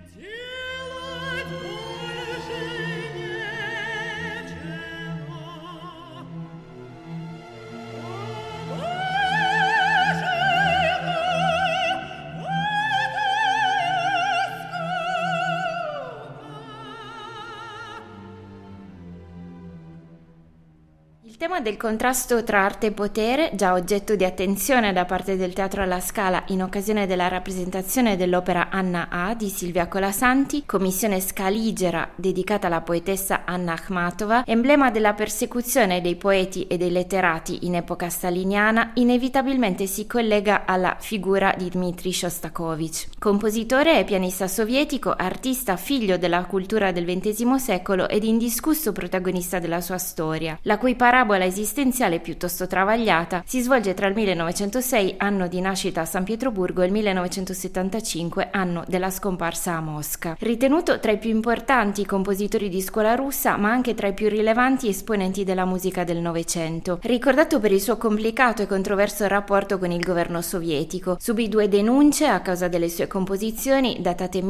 Il tema del contrasto tra arte e potere, già oggetto di attenzione da parte del Teatro alla Scala in occasione della rappresentazione dell'opera Anna A di Silvia Colasanti, commissione scaligera dedicata alla poetessa Anna Akhmatova, emblema della persecuzione dei poeti e dei letterati in epoca staliniana, inevitabilmente si collega alla figura di Dmitri Shostakovich. Compositore e pianista sovietico, artista figlio della cultura del XX secolo ed indiscusso protagonista della sua storia, la cui parabola esistenziale piuttosto travagliata si svolge tra il 1906, anno di nascita a San Pietroburgo, e il 1975, anno della scomparsa a Mosca. Ritenuto tra i più importanti compositori di scuola russa, ma anche tra i più rilevanti esponenti della musica del Novecento. Ricordato per il suo complicato e controverso rapporto con il governo sovietico, subì 2 denunce a causa delle sue composizioni datate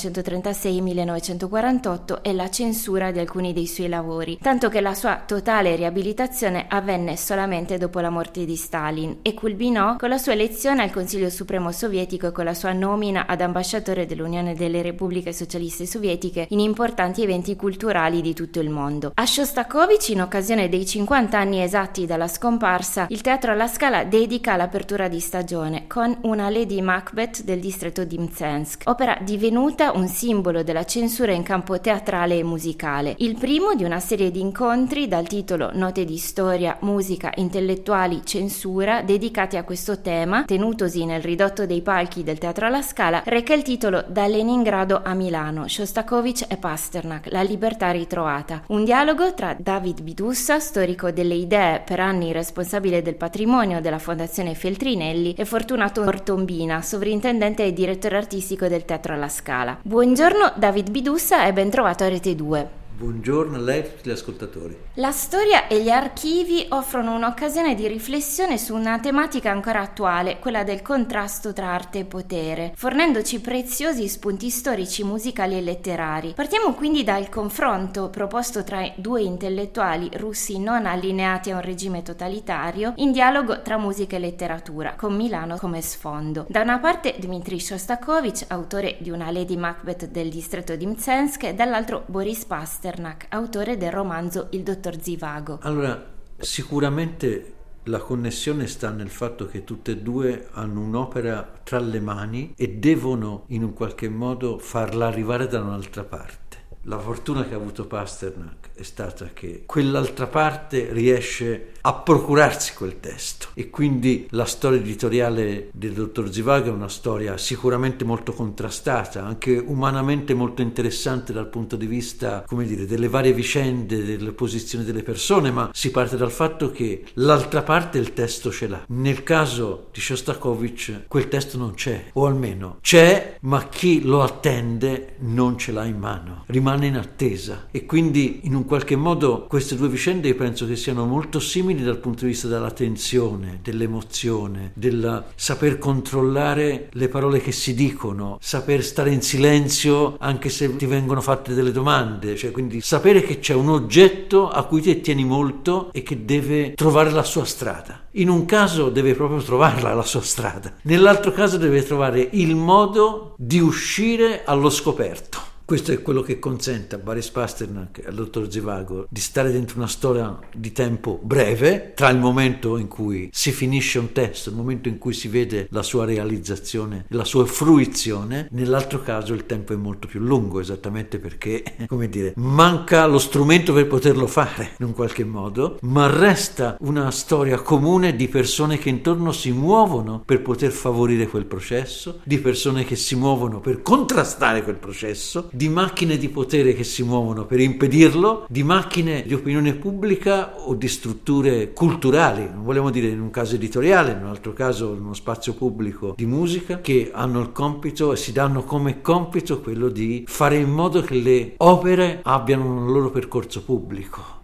1936-1948 e la censura di alcuni dei suoi lavori, tanto che la sua totale riabilitazione avvenne solamente dopo la morte di Stalin e culminò con la sua elezione al Consiglio Supremo Sovietico e con la sua nomina ad ambasciatore dell'Unione delle Repubbliche Socialiste Sovietiche in importanti eventi culturali di tutto il mondo. A Shostakovich, in occasione dei 50 anni esatti dalla scomparsa, il Teatro alla Scala dedica l'apertura di stagione con una Lady Macbeth del distretto di Mzensk, opera divenuta un simbolo della censura in campo teatrale e musicale. Il primo di una serie di incontri dal titolo Note di storia, musica, intellettuali, censura, dedicati a questo tema, tenutosi nel ridotto dei palchi del Teatro alla Scala, reca il titolo Da Leningrado a Milano, Shostakovich e Pasternak, la libertà ritrovata. Un dialogo tra David Bidussa, storico delle idee, per anni responsabile del patrimonio della Fondazione Feltrinelli, e Fortunato Ortombina, sovrintendente e direttore artistico del Teatro alla Scala. Buongiorno David Bidussa e ben trovato a Rete 2. Buongiorno a lei e a tutti gli ascoltatori. La storia e gli archivi offrono un'occasione di riflessione su una tematica ancora attuale, quella del contrasto tra arte e potere, fornendoci preziosi spunti storici, musicali e letterari. Partiamo quindi dal confronto proposto tra 2 intellettuali russi non allineati a un regime totalitario, in dialogo tra musica e letteratura, con Milano come sfondo. Da una parte Dmitri Shostakovich, autore di una Lady Macbeth del distretto di Mzensk, e dall'altro Boris Pasternak, autore del romanzo Il dottor Zivago. Allora, sicuramente la connessione sta nel fatto che tutte e 2 hanno un'opera tra le mani e devono in un qualche modo farla arrivare da un'altra parte. La fortuna che ha avuto Pasternak è stata che quell'altra parte riesce a procurarsi quel testo, e quindi la storia editoriale del dottor Zivago è una storia sicuramente molto contrastata, anche umanamente molto interessante dal punto di vista, come dire, delle varie vicende, delle posizioni delle persone, ma si parte dal fatto che l'altra parte il testo ce l'ha. Nel caso di Shostakovich quel testo non c'è, o almeno c'è, ma chi lo attende non ce l'ha in mano, rimane in attesa, e quindi in un qualche modo queste 2 vicende io penso che siano molto simili dal punto di vista della tensione, dell'emozione, del saper controllare le parole che si dicono, saper stare in silenzio anche se ti vengono fatte delle domande, cioè quindi sapere che c'è un oggetto a cui ti tieni molto e che deve trovare la sua strada. In un caso deve proprio trovarla la sua strada, nell'altro caso deve trovare il modo di uscire allo scoperto. Questo è quello che consente a Boris Pasternak e al dottor Zivago di stare dentro una storia di tempo breve, tra il momento in cui si finisce un testo e il momento in cui si vede la sua realizzazione, la sua fruizione. Nell'altro caso il tempo è molto più lungo, esattamente perché, come dire, manca lo strumento per poterlo fare in un qualche modo, ma resta una storia comune di persone che intorno si muovono per poter favorire quel processo, di persone che si muovono per contrastare quel processo, di macchine di potere che si muovono per impedirlo, di macchine di opinione pubblica o di strutture culturali, non vogliamo dire in un caso editoriale, in un altro caso in uno spazio pubblico di musica, che hanno il compito e si danno come compito quello di fare in modo che le opere abbiano un loro percorso pubblico.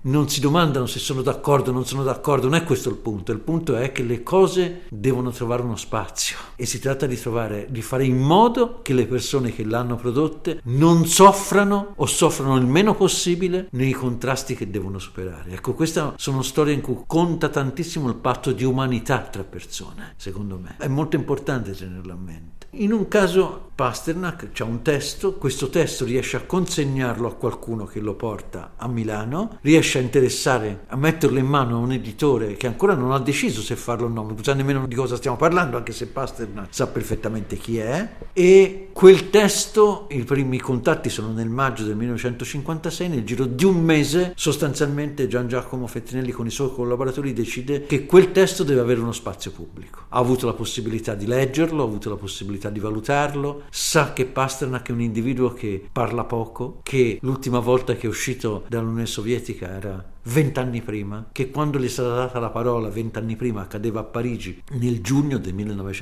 non si domandano se sono d'accordo o non sono d'accordo, non è questo il punto è che le cose devono trovare uno spazio e si tratta di fare in modo che le persone che l'hanno prodotte non soffrano o soffrano il meno possibile nei contrasti che devono superare. Ecco, queste sono storie in cui conta tantissimo il patto di umanità tra persone, secondo me. È molto importante tenerlo a mente. In un caso Pasternak c'ha un testo, questo testo riesce a consegnarlo a qualcuno che lo porta a Milano, riesce a interessare, a metterlo in mano a un editore che ancora non ha deciso se farlo o no, non sa nemmeno di cosa stiamo parlando, anche se Pasternak sa perfettamente chi è, e quel testo, i primi contatti sono nel maggio del 1956, nel giro di un mese sostanzialmente Gian Giacomo Feltrinelli con i suoi collaboratori decide che quel testo deve avere uno spazio pubblico. Ha avuto la possibilità di leggerlo, ha avuto la possibilità di valutarlo, sa che Pasternak è un individuo che parla poco, che l'ultima volta che è uscito dall'Unione Sovietica era 20 anni prima, che quando gli è stata data la parola 20 anni prima accadeva a Parigi nel giugno del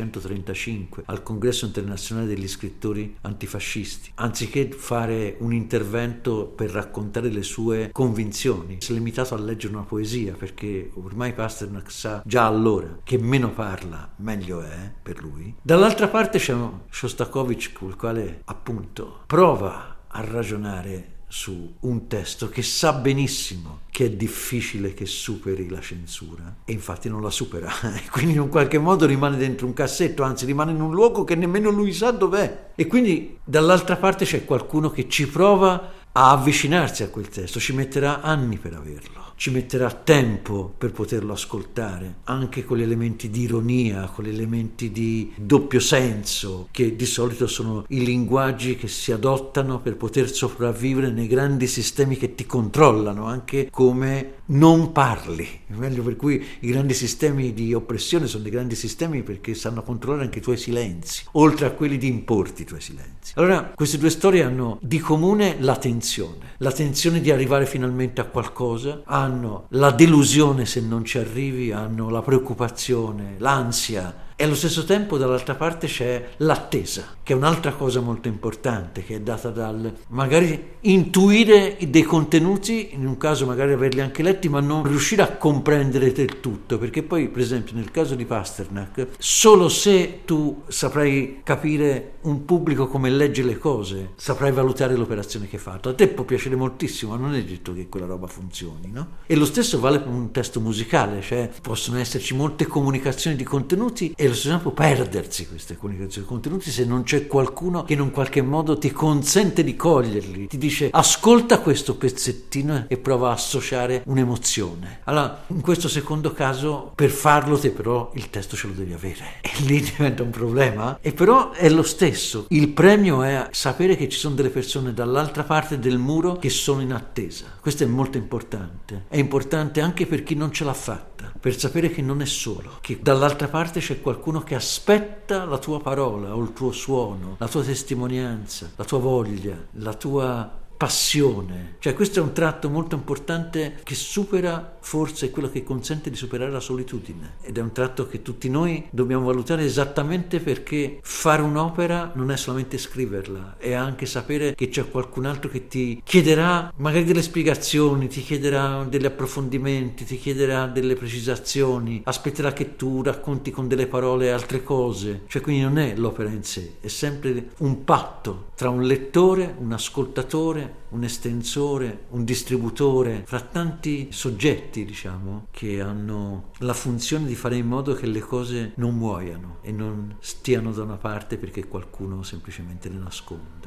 1935 al Congresso Internazionale degli Scrittori Antifascisti. Anziché fare un intervento per raccontare le sue convinzioni, si è limitato a leggere una poesia, perché ormai Pasternak sa già allora che meno parla meglio è per lui. Dall'altra parte c'è Shostakovich, con il quale appunto prova a ragionare su un testo che sa benissimo che è difficile che superi la censura e infatti non la supera, quindi in un qualche modo rimane dentro un cassetto, anzi rimane in un luogo che nemmeno lui sa dov'è, e quindi dall'altra parte c'è qualcuno che ci prova a avvicinarsi a quel testo, ci metterà anni per averlo, ci metterà tempo per poterlo ascoltare, anche con gli elementi di ironia, con gli elementi di doppio senso, che di solito sono i linguaggi che si adottano per poter sopravvivere nei grandi sistemi che ti controllano, anche come non parli. Meglio, per cui i grandi sistemi di oppressione sono dei grandi sistemi perché sanno controllare anche i tuoi silenzi, oltre a quelli di importi i tuoi silenzi. Allora, queste due storie hanno di comune la tensione di arrivare finalmente a qualcosa, hanno la delusione se non ci arrivi, hanno la preoccupazione, l'ansia, e allo stesso tempo dall'altra parte c'è l'attesa, che è un'altra cosa molto importante, che è data dal magari intuire dei contenuti, in un caso magari averli anche letti, ma non riuscire a comprendere del tutto, perché poi per esempio nel caso di Pasternak, solo se tu saprai capire un pubblico come legge le cose, saprai valutare l'operazione che hai fatto. A te può piacere moltissimo, ma non è detto che quella roba funzioni, no? E lo stesso vale per un testo musicale, cioè possono esserci molte comunicazioni di contenuti e allo stesso tempo perdersi queste comunicazioni di contenuti se non c'è qualcuno che in un qualche modo ti consente di coglierli, ti dice ascolta questo pezzettino e prova a associare un'emozione. Allora in questo secondo caso per farlo te però il testo ce lo devi avere e lì diventa un problema, e però è lo stesso, il premio è sapere che ci sono delle persone dall'altra parte del muro che sono in attesa. Questo è molto importante, è importante anche per chi non ce l'ha fatta, per sapere che non è solo, che dall'altra parte c'è qualcuno che aspetta la tua parola o il tuo suono, la tua testimonianza, la tua voglia, la tua passione. Cioè questo è un tratto molto importante che supera, forse è quello che consente di superare la solitudine, ed è un tratto che tutti noi dobbiamo valutare, esattamente perché fare un'opera non è solamente scriverla, è anche sapere che c'è qualcun altro che ti chiederà magari delle spiegazioni, ti chiederà degli approfondimenti, ti chiederà delle precisazioni, aspetterà che tu racconti con delle parole altre cose. Cioè quindi non è l'opera in sé, è sempre un patto tra un lettore, un ascoltatore, un estensore, un distributore, fra tanti soggetti, diciamo, che hanno la funzione di fare in modo che le cose non muoiano e non stiano da una parte perché qualcuno semplicemente le nasconda.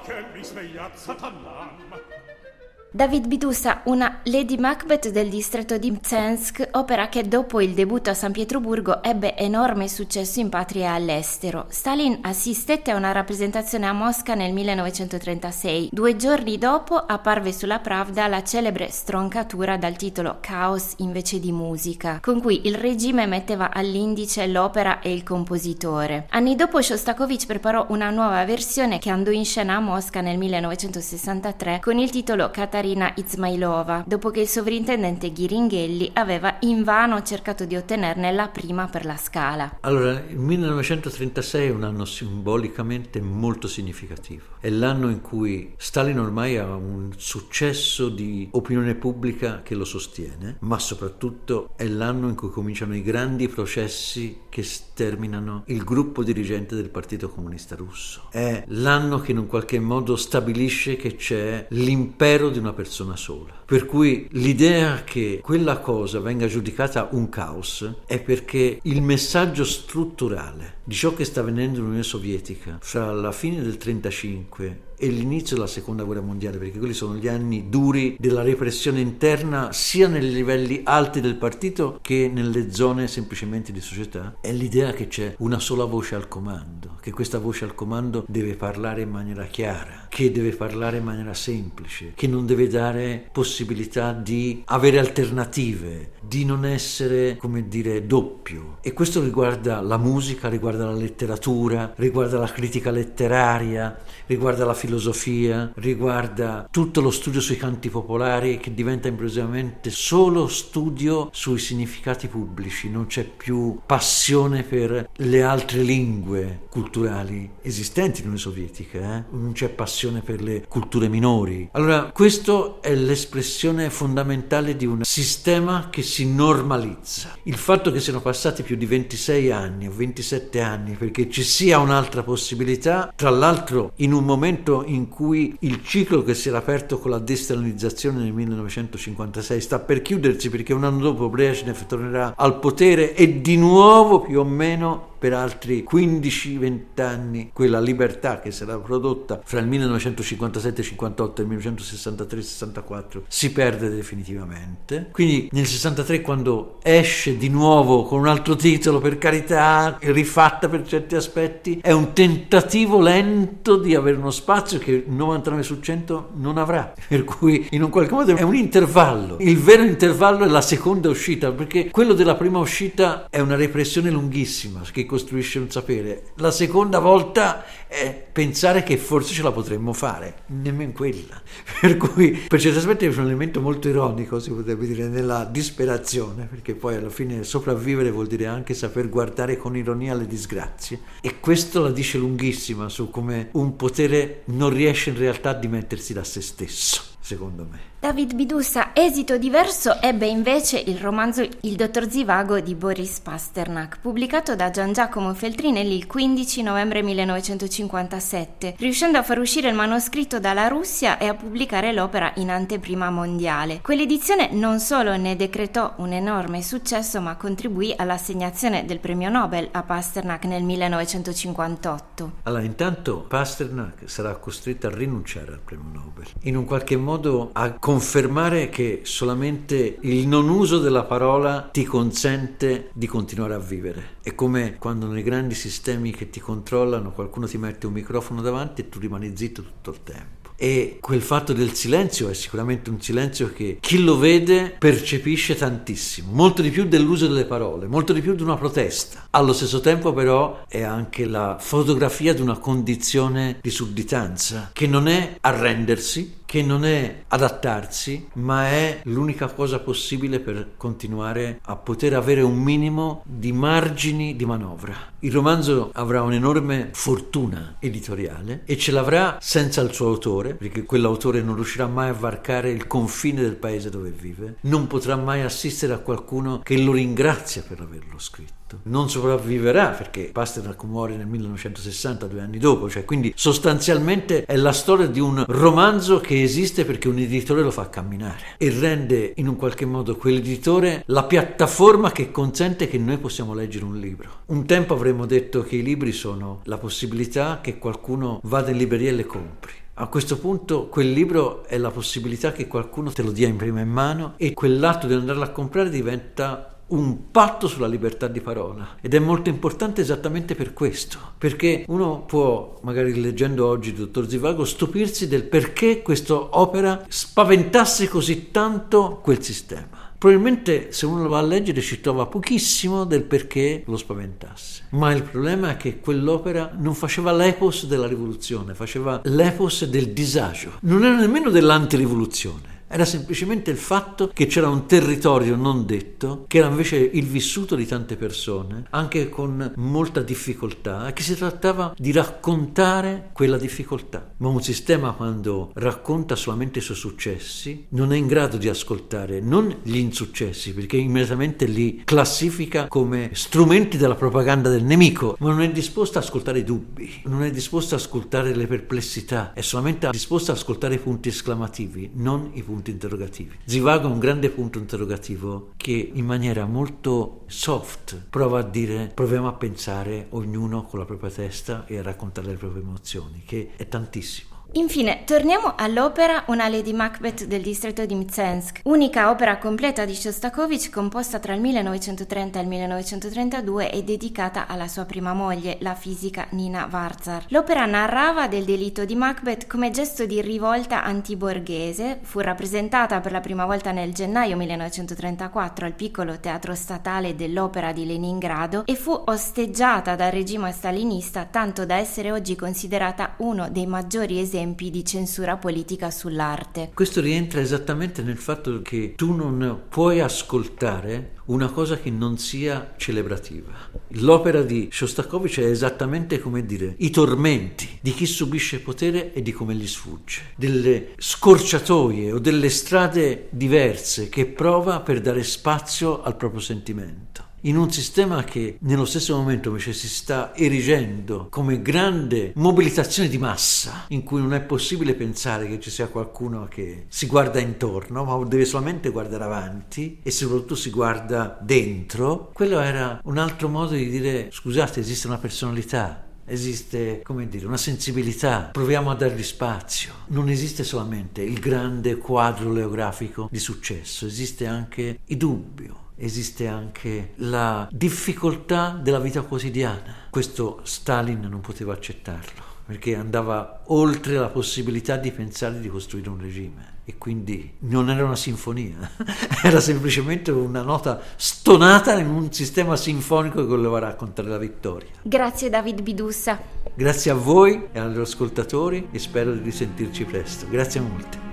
che mi sveglia Satanan. David Bidusa, una Lady Macbeth del distretto di Mtsensk, opera che dopo il debutto a San Pietroburgo ebbe enorme successo in patria e all'estero. Stalin assistette a una rappresentazione a Mosca nel 1936. 2 giorni dopo apparve sulla Pravda la celebre stroncatura dal titolo Caos invece di musica, con cui il regime metteva all'indice l'opera e il compositore. Anni dopo Shostakovich preparò una nuova versione che andò in scena a Mosca nel 1963 con il titolo Katarina Izmailova, dopo che il sovrintendente Ghiringhelli aveva invano cercato di ottenerne la prima per la Scala. Allora, il 1936 è un anno simbolicamente molto significativo. È l'anno in cui Stalin ormai ha un successo di opinione pubblica che lo sostiene, ma soprattutto è l'anno in cui cominciano i grandi processi che sterminano il gruppo dirigente del Partito Comunista Russo. È l'anno che in un qualche modo stabilisce che c'è l'impero di una persona sola. Per cui l'idea che quella cosa venga giudicata un caos è perché il messaggio strutturale di ciò che sta avvenendo nell'Unione Sovietica fra la fine del 1935 e l'inizio della Seconda Guerra Mondiale, perché quelli sono gli anni duri della repressione interna sia nei livelli alti del partito che nelle zone semplicemente di società, è l'idea che c'è una sola voce al comando, che questa voce al comando deve parlare in maniera chiara, che deve parlare in maniera semplice, che non deve dare possibilità di avere alternative, di non essere, come dire, doppio. E questo riguarda la musica, riguarda la letteratura, riguarda la critica letteraria, riguarda la filosofia, riguarda tutto lo studio sui canti popolari, che diventa improvvisamente solo studio sui significati pubblici, non c'è più passione per le altre lingue culturali esistenti nell'Unione Sovietica, non c'è passione per le culture minori. Allora, questo è l'espressione fondamentale di un sistema che si normalizza. Il fatto che siano passati più di 26 anni o 27 anni perché ci sia un'altra possibilità, tra l'altro in un momento in cui il ciclo che si era aperto con la destalinizzazione nel 1956 sta per chiudersi, perché un anno dopo Brezhnev tornerà al potere e di nuovo più o meno per altri 15-20 anni quella libertà che si era prodotta fra il 1957-58 e il 1963-64 si perde definitivamente. Quindi nel 63, quando esce di nuovo con un altro titolo, per carità, rifatta per certi aspetti, è un tentativo lento di avere uno spazio che 99 su 100 non avrà, per cui in un qualche modo è un intervallo. Il vero intervallo è la seconda uscita, perché quello della prima uscita è una repressione lunghissima che costruisce un sapere. La seconda volta è pensare che forse ce la potremmo fare, nemmeno quella. Per cui per certi aspetti è un elemento molto ironico, si potrebbe dire, nella disperazione, perché poi alla fine sopravvivere vuol dire anche saper guardare con ironia le disgrazie, e questo la dice lunghissima su come un potere non riesce in realtà a dimettersi da se stesso, secondo me. David Bidusa, esito diverso ebbe invece il romanzo Il dottor Zivago di Boris Pasternak, pubblicato da Gian Giacomo Feltrinelli il 15 novembre 1957, riuscendo a far uscire il manoscritto dalla Russia e a pubblicare l'opera in anteprima mondiale. Quell'edizione non solo ne decretò un enorme successo, ma contribuì all'assegnazione del premio Nobel a Pasternak nel 1958. Allora, intanto Pasternak sarà costretto a rinunciare al premio Nobel, in un qualche modo a confermare che solamente il non uso della parola ti consente di continuare a vivere. È come quando nei grandi sistemi che ti controllano qualcuno ti mette un microfono davanti e tu rimani zitto tutto il tempo. E quel fatto del silenzio è sicuramente un silenzio che chi lo vede percepisce tantissimo, molto di più dell'uso delle parole, molto di più di una protesta. Allo stesso tempo però è anche la fotografia di una condizione di sudditanza, che non è arrendersi, che non è adattarsi, ma è l'unica cosa possibile per continuare a poter avere un minimo di margini di manovra. Il romanzo avrà un'enorme fortuna editoriale e ce l'avrà senza il suo autore, perché quell'autore non riuscirà mai a varcare il confine del paese dove vive, non potrà mai assistere a qualcuno che lo ringrazia per averlo scritto, non sopravviverà perché Pasternak muore nel 1960, 2 anni dopo, cioè quindi sostanzialmente è la storia di un romanzo che esiste perché un editore lo fa camminare e rende in un qualche modo quell'editore la piattaforma che consente che noi possiamo leggere un libro. Un tempo avremmo detto che i libri sono la possibilità che qualcuno vada in libreria e le compri. A questo punto quel libro è la possibilità che qualcuno te lo dia in prima mano e quell'atto di andarlo a comprare diventa un patto sulla libertà di parola, ed è molto importante esattamente per questo, perché uno può, magari leggendo oggi il dottor Zivago, stupirsi del perché questa opera spaventasse così tanto quel sistema. Probabilmente se uno lo va a leggere ci trova pochissimo del perché lo spaventasse, ma il problema è che quell'opera non faceva l'epos della rivoluzione, faceva l'epos del disagio, non era nemmeno dell'antirivoluzione. Era semplicemente il fatto che c'era un territorio non detto, che era invece il vissuto di tante persone, anche con molta difficoltà, e che si trattava di raccontare quella difficoltà. Ma un sistema, quando racconta solamente i suoi successi, non è in grado di ascoltare non gli insuccessi, perché immediatamente li classifica come strumenti della propaganda del nemico, ma non è disposto ad ascoltare i dubbi, non è disposto ad ascoltare le perplessità, è solamente disposto ad ascoltare i punti esclamativi, non i punti interrogativi. Zivago è un grande punto interrogativo che in maniera molto soft prova a dire: proviamo a pensare ognuno con la propria testa e a raccontare le proprie emozioni, che è tantissimo. Infine, torniamo all'opera Una Lady Macbeth del distretto di Mtsensk, unica opera completa di Shostakovich composta tra il 1930 e il 1932 e dedicata alla sua prima moglie, la fisica Nina Varzar. L'opera narrava del delitto di Macbeth come gesto di rivolta antiborghese, fu rappresentata per la prima volta nel gennaio 1934 al piccolo teatro statale dell'opera di Leningrado e fu osteggiata dal regime stalinista tanto da essere oggi considerata uno dei maggiori esempi di censura politica sull'arte. Questo rientra esattamente nel fatto che tu non puoi ascoltare una cosa che non sia celebrativa. L'opera di Shostakovich è esattamente, come dire, i tormenti di chi subisce potere e di come gli sfugge, delle scorciatoie o delle strade diverse che prova per dare spazio al proprio sentimento. In un sistema che nello stesso momento invece si sta erigendo come grande mobilitazione di massa, in cui non è possibile pensare che ci sia qualcuno che si guarda intorno, ma deve solamente guardare avanti e soprattutto si guarda dentro, quello era un altro modo di dire: scusate, esiste una personalità, esiste, come dire, una sensibilità, proviamo a dargli spazio. Non esiste solamente il grande quadro oleografico di successo, esiste anche il dubbio, esiste anche la difficoltà della vita quotidiana. Questo Stalin non poteva accettarlo, perché andava oltre la possibilità di pensare di costruire un regime, e quindi non era una sinfonia, era semplicemente una nota stonata in un sistema sinfonico che voleva raccontare la vittoria. Grazie David Bidussa. Grazie a voi e agli ascoltatori, e spero di risentirci presto. Grazie molte.